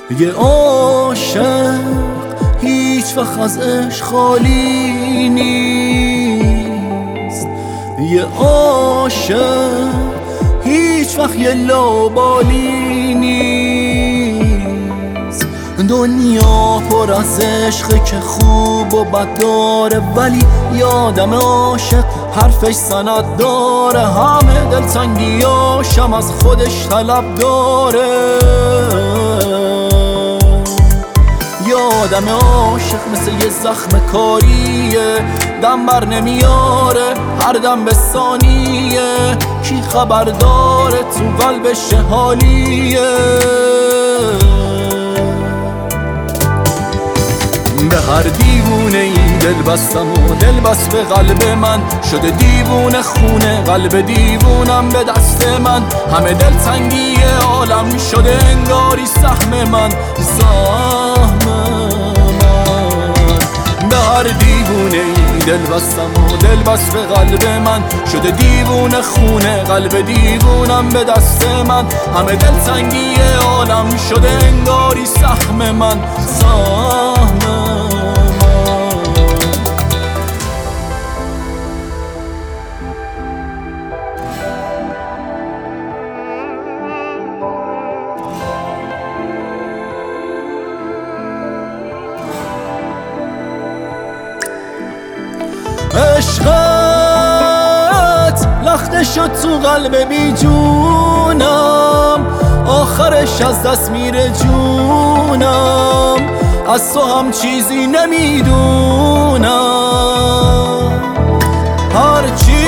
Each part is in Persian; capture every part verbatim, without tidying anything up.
یه عاشق هیچ وقت از عشق خالی نیست، یه عاشق هیچ وقت یه لاابالی نیست. دنیا پر از عشقه که خوب و بد داره، ولی یادم عاشق حرفش سند داره. همه دلتنگیاشم از خودش طلب داره. یادم عاشق مثل یه زخم کاریه، دم بر نمیاره هر دم به ثانیه. کی خبر داره تو قلبش حالیه؟ به هر دیوونه ای دل بستم و دل بس به قلب من. شده دیوونه خونه قلب دیوونم به دست من. همه دل تنگی عالم شده انگاری سهم من، سهم من. به هر دیوونه ای دل بستم و دل بس به قلب من. شده دیوونه خونه قلب دیوونم به دست من. همه دل تنگی عالم شده انگاری سهم من، سهم من. عشقت لخته شد تو قلب بی جونم، آخرش از دست میره جونم. از تو هم چیزی نمیدونم، هرچی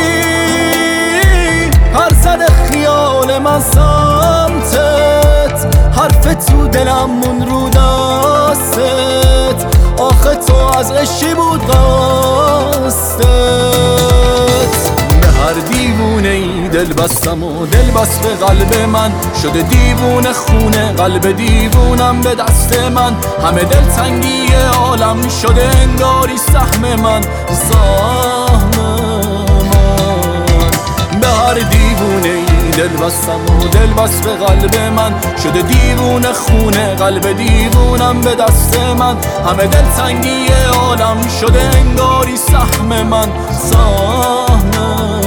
پر زده خیال من سمتت. حرف تو دلم مون رو دستت، آخه تو از عشقی بود قصدت. به هر دیوونه ای دل بستم و دل بس به قلب من. شده دیوونه خونه قلب دیوونم به دست من. همه دل تنگی عالم شده انگاری سهم من، سهم من. به هر دیوونه ای دل بستم و دل بس به قلب من. شده دیوونه خونه قلب دیوونم به دست من. همه دل تنگی عالم شده انگاری سهم من، سهم من.